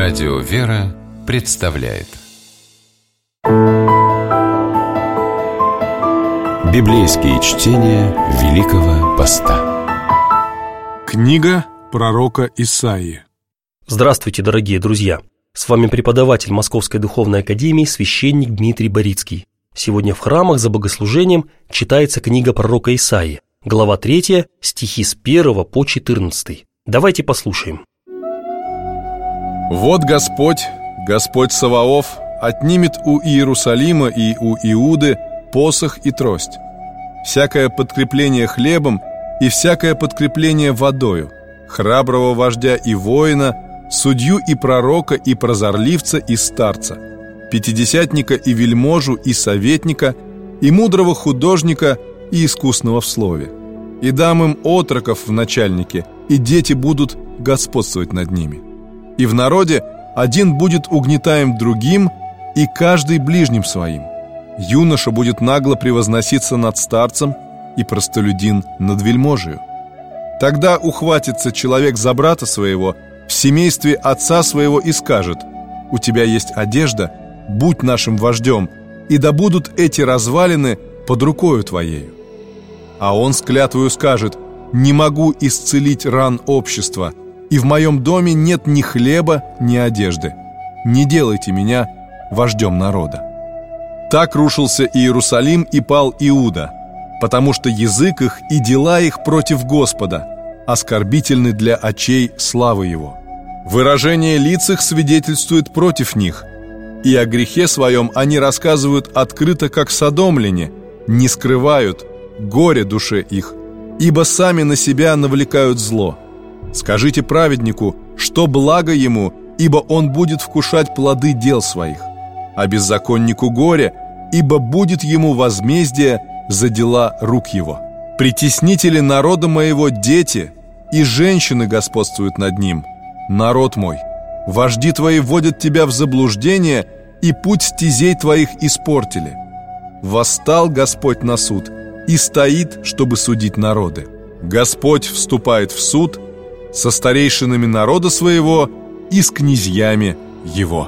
Радио «Вера» представляет Библейские чтения Великого Поста. Книга пророка Исаии. Здравствуйте, дорогие друзья! С вами преподаватель Московской Духовной Академии, священник Дмитрий Борицкий. Сегодня в храмах за богослужением читается книга пророка Исаии, глава 3, стихи с 1 по 14. Давайте послушаем. «Вот Господь, Господь Саваоф, отнимет у Иерусалима и у Иуды посох и трость, всякое подкрепление хлебом и всякое подкрепление водою, храброго вождя и воина, судью и пророка и прозорливца и старца, пятидесятника и вельможу и советника, и мудрого художника и искусного в слове. И дам им отроков в начальнике, и дети будут господствовать над ними. И в народе один будет угнетаем другим, и каждый ближним своим. Юноша будет нагло превозноситься над старцем, и простолюдин над вельможею. Тогда ухватится человек за брата своего в семействе отца своего и скажет: у тебя есть одежда, будь нашим вождем, и да будут эти развалины под рукою твоею. А он с клятвою скажет: не могу исцелить ран общества, и в моем доме нет ни хлеба, ни одежды. Не делайте меня вождем народа. Так рушился Иерусалим и пал Иуда, потому что язык их и дела их против Господа оскорбительны для очей славы Его. Выражение лиц их свидетельствует против них, и о грехе своем они рассказывают открыто, как содомляне, не скрывают горе душе их, ибо сами на себя навлекают зло. Скажите праведнику, что благо ему, ибо он будет вкушать плоды дел своих, а беззаконнику горе, ибо будет ему возмездие за дела рук его. Притеснители народа моего дети, и женщины господствуют над ним. Народ мой, вожди твои вводят тебя в заблуждение, и путь стезей твоих испортили. Восстал Господь на суд и стоит, чтобы судить народы. Господь вступает в суд со старейшинами народа своего и с князьями его».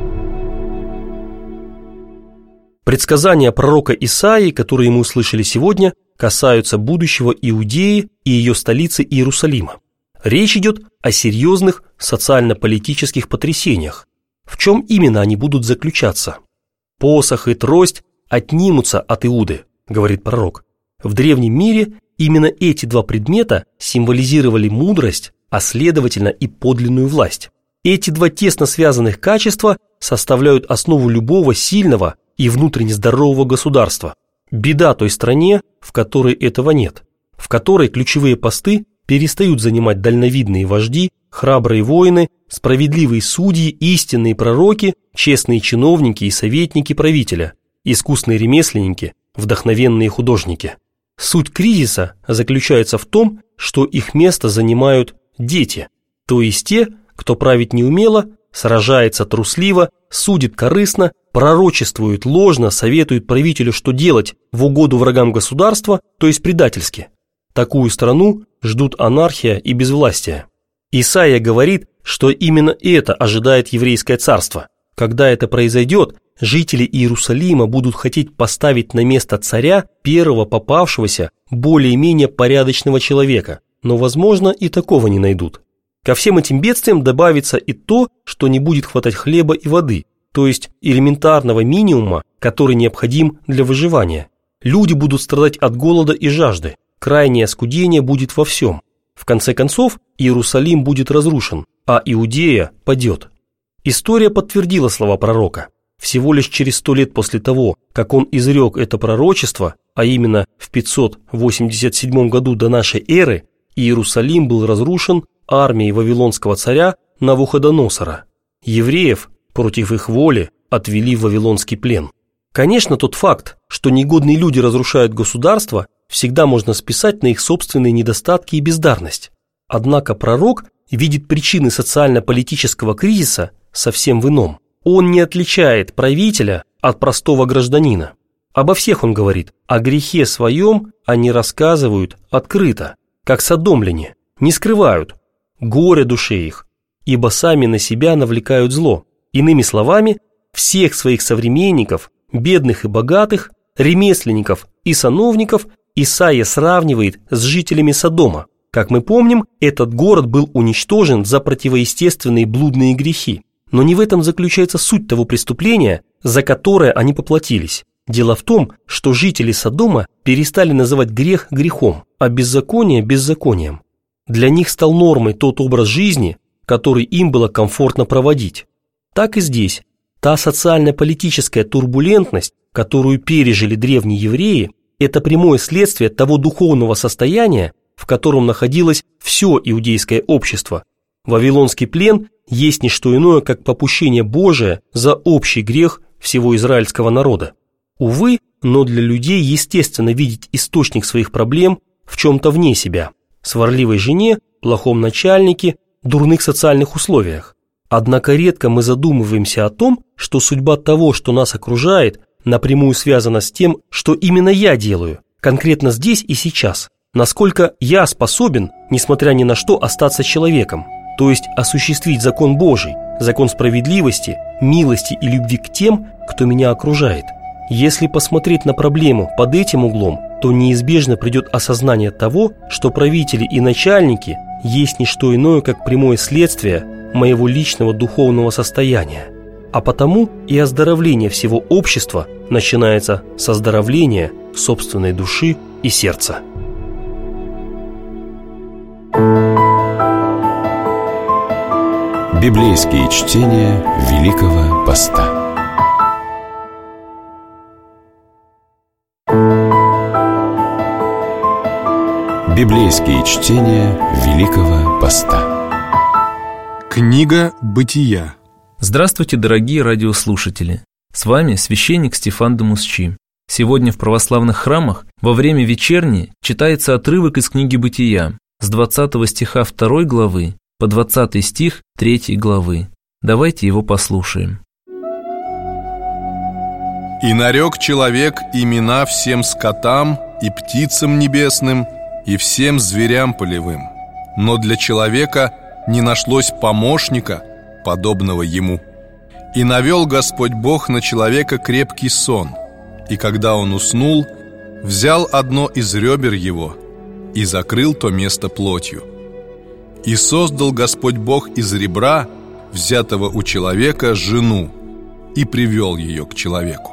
Предсказания пророка Исаии, которые мы услышали сегодня, касаются будущего Иудеи и ее столицы Иерусалима. Речь идет о серьезных социально-политических потрясениях. В чем именно они будут заключаться? «Посох и трость отнимутся от Иуды», говорит пророк. В древнем мире именно эти два предмета символизировали мудрость, а следовательно и подлинную власть. Эти два тесно связанных качества составляют основу любого сильного и внутренне здорового государства. Беда той стране, в которой этого нет, в которой ключевые посты перестают занимать дальновидные вожди, храбрые воины, справедливые судьи, истинные пророки, честные чиновники и советники правителя, искусные ремесленники, вдохновенные художники. Суть кризиса заключается в том, что их место занимают дети, то есть те, кто править неумело, сражается трусливо, судит корыстно, пророчествует ложно, советует правителю, что делать в угоду врагам государства, то есть предательски. Такую страну ждут анархия и безвластие. Исаия говорит, что именно это ожидает еврейское царство. Когда это произойдет, жители Иерусалима будут хотеть поставить на место царя первого попавшегося, более-менее порядочного человека, но, возможно, и такого не найдут. Ко всем этим бедствиям добавится и то, что не будет хватать хлеба и воды, то есть элементарного минимума, который необходим для выживания. Люди будут страдать от голода и жажды, крайнее оскудение будет во всем. В конце концов, Иерусалим будет разрушен, а Иудея падет. История подтвердила слова пророка. Всего лишь через 100 лет после того, как он изрек это пророчество, а именно в 587 году до нашей эры, Иерусалим был разрушен армией вавилонского царя Навуходоносора. Евреев против их воли отвели в вавилонский плен. Конечно, тот факт, что негодные люди разрушают государство, всегда можно списать на их собственные недостатки и бездарность. Однако пророк видит причины социально-политического кризиса совсем в ином. Он не отличает правителя от простого гражданина. Обо всех он говорит, о грехе своем они рассказывают открыто, как содомляне, не скрывают горе душе их, ибо сами на себя навлекают зло. Иными словами, всех своих современников, бедных и богатых, ремесленников и сановников Исаия сравнивает с жителями Содома. Как мы помним, этот город был уничтожен за противоестественные блудные грехи. Но не в этом заключается суть того преступления, за которое они поплатились. Дело в том, что жители Содома перестали называть грех грехом, а беззаконие беззаконием. Для них стал нормой тот образ жизни, который им было комфортно проводить. Так и здесь. Та социально-политическая турбулентность, которую пережили древние евреи, это прямое следствие того духовного состояния, в котором находилось все иудейское общество. Вавилонский плен есть не что иное, как попущение Божие за общий грех всего израильского народа. Увы, но для людей естественно видеть источник своих проблем в чем-то вне себя: сварливой жене, плохом начальнике, дурных социальных условиях. Однако редко мы задумываемся о том, что судьба того, что нас окружает, напрямую связана с тем, что именно я делаю, конкретно здесь и сейчас. Насколько я способен, несмотря ни на что, остаться человеком, то есть осуществить закон Божий, закон справедливости, милости и любви к тем, кто меня окружает. Если посмотреть на проблему под этим углом, то неизбежно придет осознание того, что правители и начальники есть не что иное, как прямое следствие моего личного духовного состояния. А потому и оздоровление всего общества начинается с оздоровления собственной души и сердца. Библейские чтения Великого Поста. Библейские чтения Великого Поста. Книга Бытия. Здравствуйте, дорогие радиослушатели! С вами священник Стефан Дамусчи. Сегодня в православных храмах во время вечерни читается отрывок из книги Бытия с 20 стиха 2 главы по 20 стих 3 главы. Давайте его послушаем. «И нарек человек имена всем скотам и птицам небесным, и всем зверям полевым. Но для человека не нашлось помощника, подобного ему. И навел Господь Бог на человека крепкий сон, и когда он уснул, взял одно из ребер его и закрыл то место плотью. И создал Господь Бог из ребра, взятого у человека, жену, и привел ее к человеку.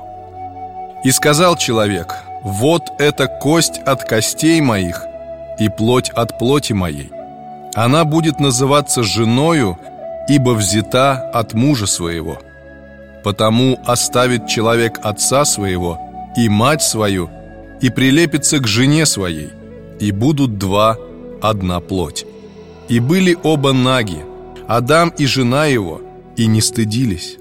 И сказал человек: вот это кость от костей моих и плоть от плоти моей. Она будет называться женою, ибо взята от мужа своего. Потому оставит человек отца своего и мать свою, и прилепится к жене своей, и будут два одна плоть. И были оба наги, Адам и жена его, и не стыдились.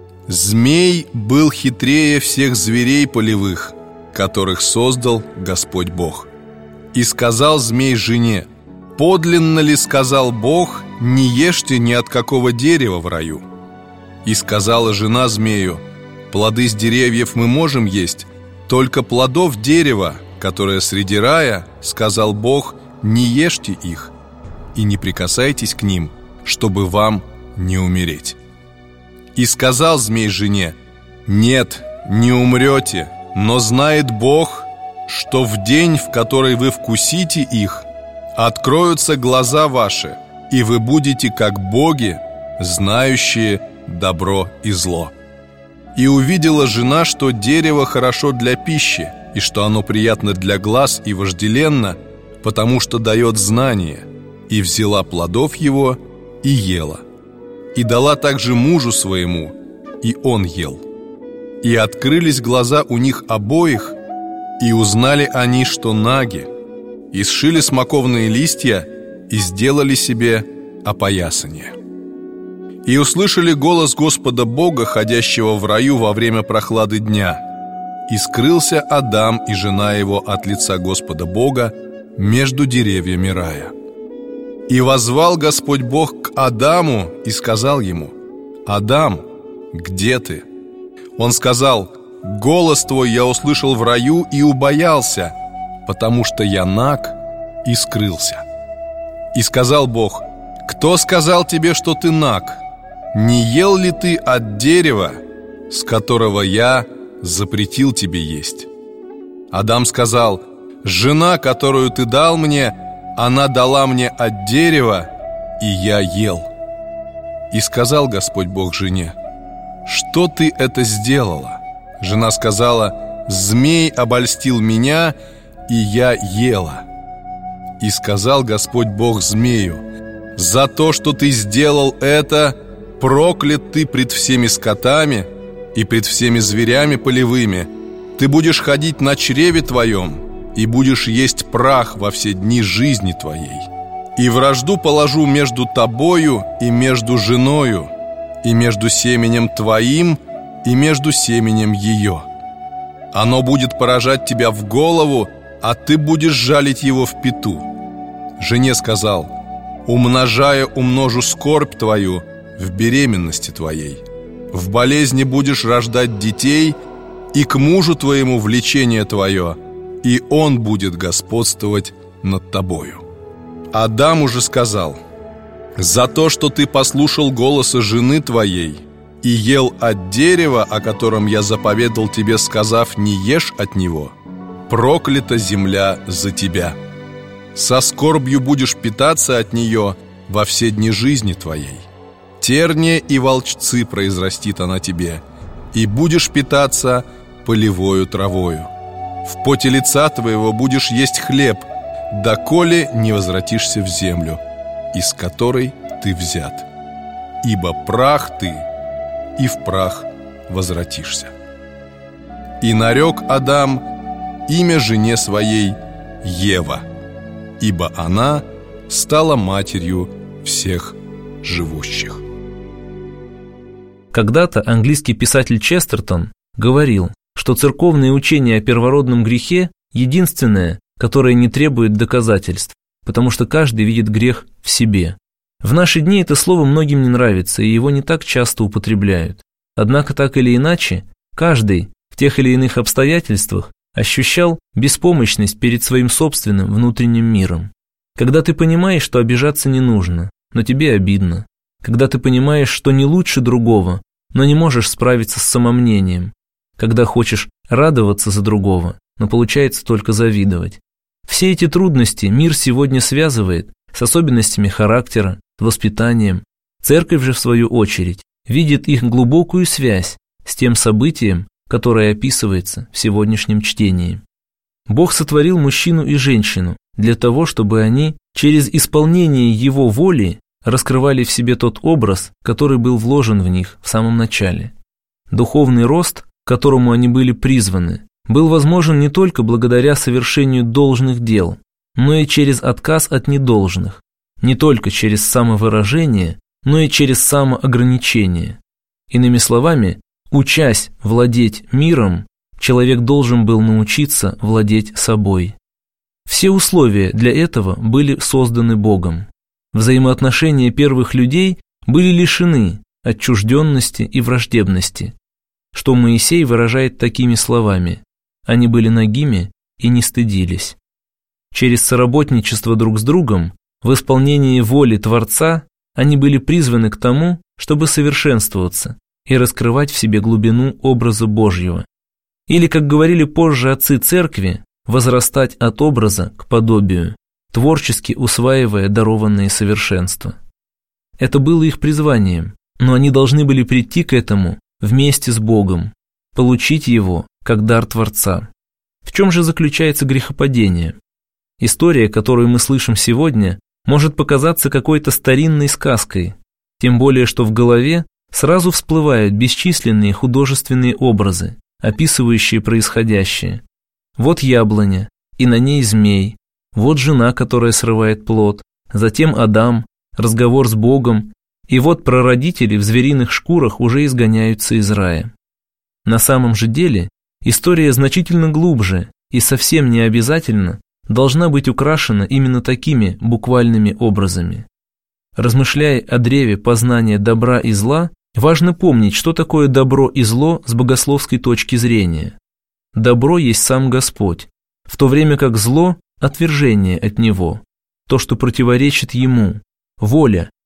Змей был хитрее всех зверей полевых, которых создал Господь Бог. И сказал змей жене: подлинно ли сказал Бог, не ешьте ни от какого дерева в раю? И сказала жена змею: плоды с деревьев мы можем есть, только плодов дерева, которое среди рая, сказал Бог, не ешьте их и не прикасайтесь к ним, чтобы вам не умереть. И сказал змей жене: нет, не умрете, но знает Бог, что в день, в который вы вкусите их, откроются глаза ваши, и вы будете как боги, знающие добро и зло. И увидела жена, что дерево хорошо для пищи, и что оно приятно для глаз и вожделенно, потому что дает знание, и взяла плодов его и ела. И дала также мужу своему, и он ел. И открылись глаза у них обоих, и узнали они, что наги, и сшили смоковные листья, и сделали себе опоясание. И услышали голос Господа Бога, ходящего в раю во время прохлады дня. И скрылся Адам и жена его от лица Господа Бога между деревьями рая. И воззвал Господь Бог к Адаму и сказал ему: Адам, где ты? Он сказал: голос твой я услышал в раю и убоялся, потому что я наг и скрылся. И сказал Бог: кто сказал тебе, что ты наг? Не ел ли ты от дерева, с которого я запретил тебе есть? Адам сказал: жена, которую ты дал мне, она дала мне от дерева, и я ел. И сказал Господь Бог жене: что ты это сделала? Жена сказала: змей обольстил меня, и я ела. И сказал Господь Бог змею: за то, что ты сделал это, проклят ты пред всеми скотами и пред всеми зверями полевыми. Ты будешь ходить на чреве твоем и будешь есть прах во все дни жизни твоей. И вражду положу между тобою и между женою, и между семенем твоим и между семенем ее. Оно будет поражать тебя в голову, а ты будешь жалить его в пяту. Жене сказал: умножая умножу скорбь твою в беременности твоей. В болезни будешь рождать детей, и к мужу твоему влечение твое, и он будет господствовать над тобою. Адам уже сказал: за то, что ты послушал голоса жены твоей и ел от дерева, о котором я заповедал тебе, сказав: не ешь от него, проклята земля за тебя. Со скорбью будешь питаться от нее во все дни жизни твоей. Терния и волчцы произрастит она тебе, и будешь питаться полевою травою. В поте лица твоего будешь есть хлеб, доколе не возвратишься в землю, из которой ты взят. Ибо прах ты, и в прах возвратишься. И нарек Адам имя жене своей Ева, ибо она стала матерью всех живущих. Когда-то английский писатель Честертон говорил, что церковное учение о первородном грехе единственное, которое не требует доказательств, потому что каждый видит грех в себе. В наши дни это слово многим не нравится, и его не так часто употребляют. Однако так или иначе, каждый в тех или иных обстоятельствах ощущал беспомощность перед своим собственным внутренним миром. Когда ты понимаешь, что обижаться не нужно, но тебе обидно. Когда ты понимаешь, что не лучше другого, но не можешь справиться с самомнением. Когда хочешь радоваться за другого, но получается только завидовать. Все эти трудности мир сегодня связывает с особенностями характера, с воспитанием. Церковь же, в свою очередь, видит их глубокую связь с тем событием, которое описывается в сегодняшнем чтении. Бог сотворил мужчину и женщину для того, чтобы они через исполнение Его воли раскрывали в себе тот образ, который был вложен в них в самом начале. Духовный рост, к которому они были призваны, был возможен не только благодаря совершению должных дел, но и через отказ от недолжных, не только через самовыражение, но и через самоограничение. Иными словами, учась владеть миром, человек должен был научиться владеть собой. Все условия для этого были созданы Богом. Взаимоотношения первых людей были лишены отчужденности и враждебности, что Моисей выражает такими словами: «Они были нагими и не стыдились». Через соработничество друг с другом, в исполнении воли Творца, они были призваны к тому, чтобы совершенствоваться и раскрывать в себе глубину образа Божьего. Или, как говорили позже отцы церкви, возрастать от образа к подобию, творчески усваивая дарованные совершенства. Это было их призванием, но они должны были прийти к этому вместе с Богом, получить его как дар Творца. В чем же заключается грехопадение? История, которую мы слышим сегодня, может показаться какой-то старинной сказкой, тем более что в голове сразу всплывают бесчисленные художественные образы, описывающие происходящее. Вот яблоня, и на ней змей, вот жена, которая срывает плод, затем Адам, разговор с Богом, и вот прародители в звериных шкурах уже изгоняются из рая. На самом же деле история значительно глубже и совсем не обязательно должна быть украшена именно такими буквальными образами. Размышляя о древе познания добра и зла, важно помнить, что такое добро и зло с богословской точки зрения. Добро есть сам Господь, в то время как зло – отвержение от Него, то, что противоречит Ему, воля,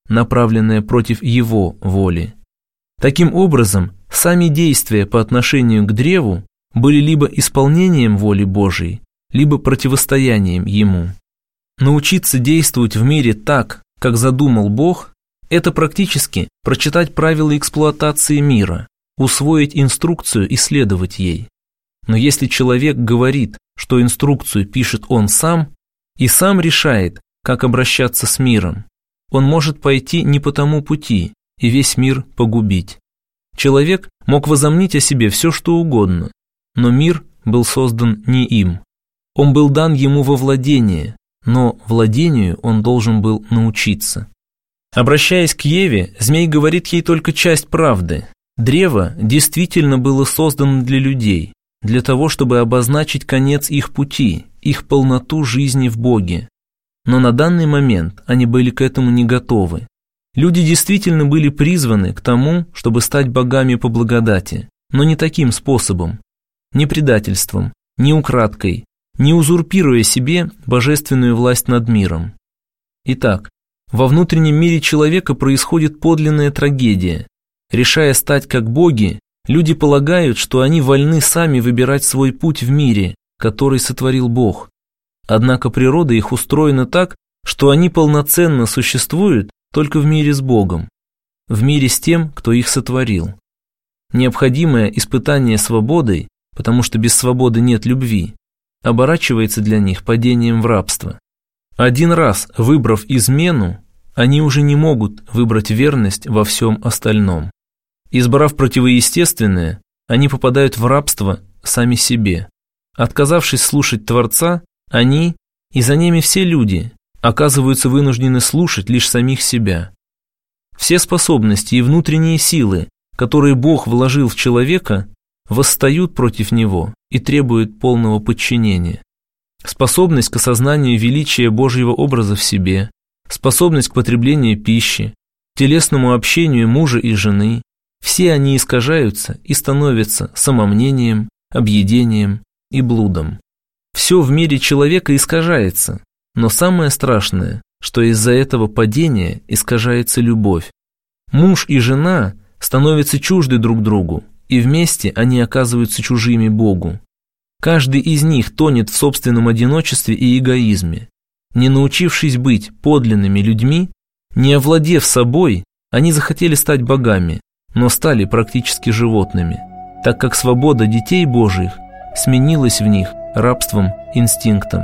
направленная против его воли. Таким образом, сами действия по отношению к древу были либо исполнением воли Божией, либо противостоянием ему. Научиться действовать в мире так, как задумал Бог, это практически прочитать правила эксплуатации мира, усвоить инструкцию и следовать ей. Но если человек говорит, что инструкцию пишет он сам, и сам решает, как обращаться с миром, он может пойти не по тому пути и весь мир погубить. Человек мог возомнить о себе все, что угодно, но мир был создан не им. Он был дан ему во владение, но владению он должен был научиться. Обращаясь к Еве, змей говорит ей только часть правды. Древо действительно было создано для людей, для того, чтобы обозначить конец их пути, их полноту жизни в Боге. Но на данный момент они были к этому не готовы. Люди действительно были призваны к тому, чтобы стать богами по благодати, но не таким способом, не предательством, не украдкой, не узурпируя себе божественную власть над миром. Итак, во внутреннем мире человека происходит подлинная трагедия. Решая стать как боги, люди полагают, что они вольны сами выбирать свой путь в мире, который сотворил Бог. Однако природа их устроена так, что они полноценно существуют только в мире с Богом, в мире с тем, кто их сотворил. Необходимое испытание свободой, потому что без свободы нет любви, оборачивается для них падением в рабство. Один раз выбрав измену, они уже не могут выбрать верность во всем остальном. Избрав противоестественное, они попадают в рабство сами себе. Отказавшись слушать Творца, они, и за ними все люди, оказываются вынуждены слушать лишь самих себя. Все способности и внутренние силы, которые Бог вложил в человека, восстают против него и требуют полного подчинения. Способность к осознанию величия Божьего образа в себе, способность к потреблению пищи, телесному общению мужа и жены, все они искажаются и становятся самомнением, объедением и блудом. Все в мире человека искажается, но самое страшное, что из-за этого падения искажается любовь. Муж и жена становятся чужды друг другу, и вместе они оказываются чужими Богу. Каждый из них тонет в собственном одиночестве и эгоизме. Не научившись быть подлинными людьми, не овладев собой, они захотели стать богами, но стали практически животными, так как свобода детей Божьих сменилась в них рабством, инстинктом.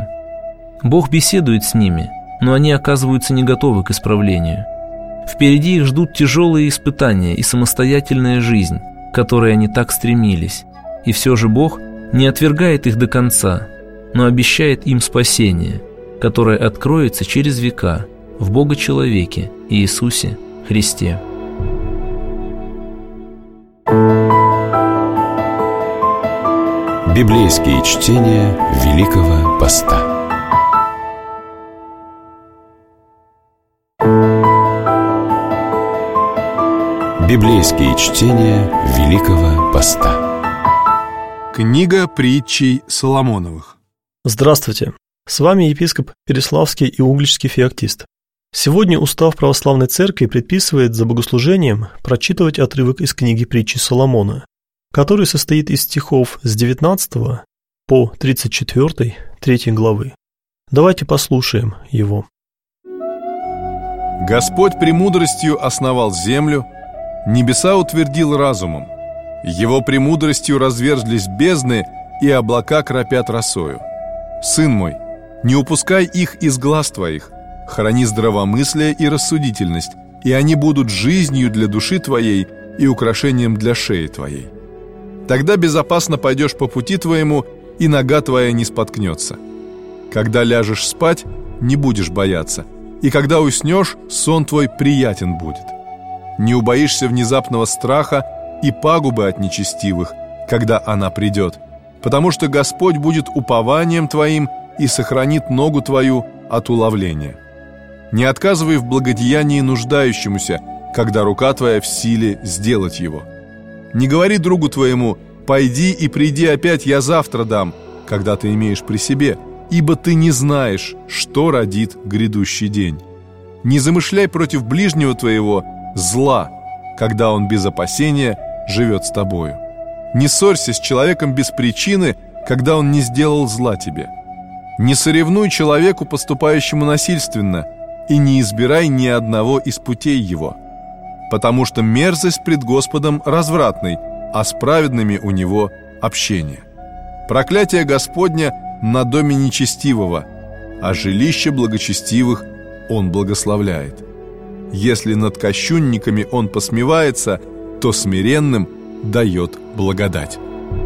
Бог беседует с ними, но они оказываются не готовы к исправлению. Впереди их ждут тяжелые испытания и самостоятельная жизнь, к которой они так стремились, и все же Бог не отвергает их до конца, но обещает им спасение, которое откроется через века в Бога-человеке Иисусе Христе. Библейские чтения Великого Поста. Библейские чтения Великого Поста. Книга притчей Соломоновых. Здравствуйте! С вами епископ Переславский и Угличский феоктист. Сегодня устав православной церкви предписывает за богослужением прочитывать отрывок из книги притчи Соломона, который состоит из стихов с 19 по 34, 3 главы. Давайте послушаем его. Господь премудростью основал землю, небеса утвердил разумом. Его премудростью разверзлись бездны, и облака кропят росою. Сын мой, не упускай их из глаз твоих, храни здравомыслие и рассудительность, и они будут жизнью для души твоей и украшением для шеи твоей. Тогда безопасно пойдешь по пути твоему, и нога твоя не споткнется. Когда ляжешь спать, не будешь бояться, и когда уснешь, сон твой приятен будет. Не убоишься внезапного страха и пагубы от нечестивых, когда она придет, потому что Господь будет упованием твоим и сохранит ногу твою от уловления. Не отказывай в благодеянии нуждающемуся, когда рука твоя в силе сделать его. Не говори другу твоему: «Пойди и приди опять, я завтра дам», когда ты имеешь при себе, ибо ты не знаешь, что родит грядущий день. Не замышляй против ближнего твоего зла, когда он без опасения живет с тобою. Не ссорься с человеком без причины, когда он не сделал зла тебе. Не соревнуй человеку, поступающему насильственно, и не избирай ни одного из путей его, потому что мерзость пред Господом развратной, а с праведными у него общение. Проклятие Господня на доме нечестивого, а жилище благочестивых он благословляет. Если над кощунниками он посмевается, то смиренным дает благодать.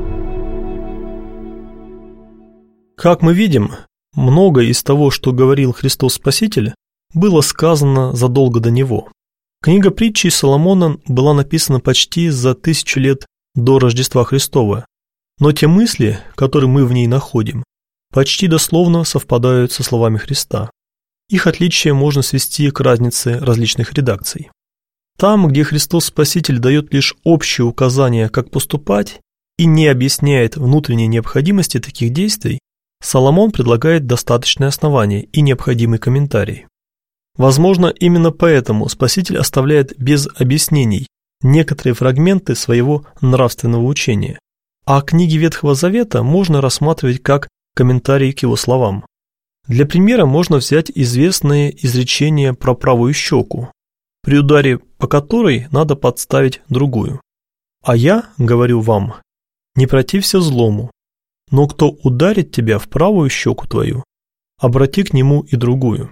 Как мы видим, многое из того, что говорил Христос Спаситель, было сказано задолго до Него. Книга притчей Соломона была написана почти за 1000 лет до Рождества Христова, но те мысли, которые мы в ней находим, почти дословно совпадают со словами Христа. Их отличие можно свести к разнице различных редакций. Там, где Христос Спаситель дает лишь общие указания, как поступать, и не объясняет внутренней необходимости таких действий, Соломон предлагает достаточное основание и необходимый комментарий. Возможно, именно поэтому Спаситель оставляет без объяснений некоторые фрагменты своего нравственного учения, а книги Ветхого Завета можно рассматривать как комментарий к его словам. Для примера можно взять известное изречение про правую щеку, при ударе по которой надо подставить другую. «А я, говорю вам, не протився злому, но кто ударит тебя в правую щеку твою, обрати к нему и другую».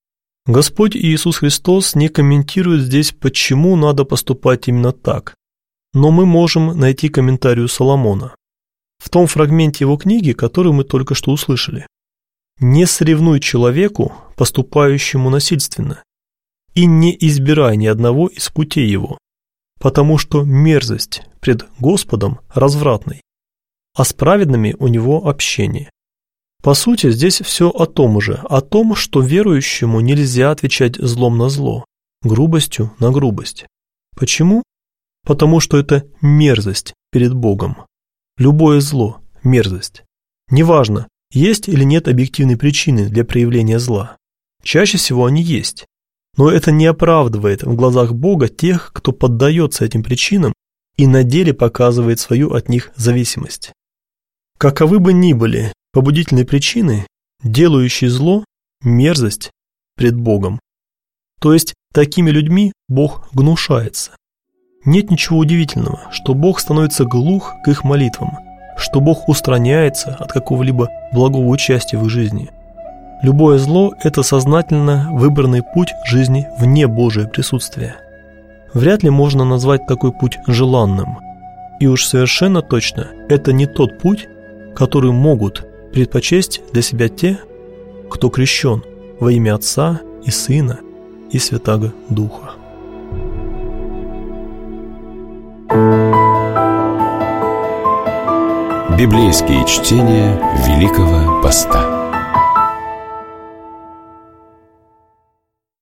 Господь Иисус Христос не комментирует здесь, почему надо поступать именно так, но мы можем найти комментарий Соломона в том фрагменте его книги, который мы только что услышали. «Не соревнуй человеку, поступающему насильственно, и не избирай ни одного из путей его, потому что мерзость пред Господом развратной, а с праведными у него общение». По сути, здесь все о том же, о том, что верующему нельзя отвечать злом на зло, грубостью на грубость. Почему? Потому что это мерзость перед Богом. Любое зло – мерзость. Неважно, есть или нет объективной причины для проявления зла. Чаще всего они есть. Но это не оправдывает в глазах Бога тех, кто поддается этим причинам и на деле показывает свою от них зависимость. Каковы бы ни были побудительные причины, делающие зло – мерзость пред Богом. То есть такими людьми Бог гнушается. Нет ничего удивительного, что Бог становится глух к их молитвам, что Бог устраняется от какого-либо благого участия в их жизни. Любое зло – это сознательно выбранный путь жизни вне Божия присутствия. Вряд ли можно назвать такой путь желанным. И уж совершенно точно это не тот путь, который могут предпочесть для себя те, кто крещен во имя Отца и Сына и Святаго Духа. Библейские чтения Великого Поста.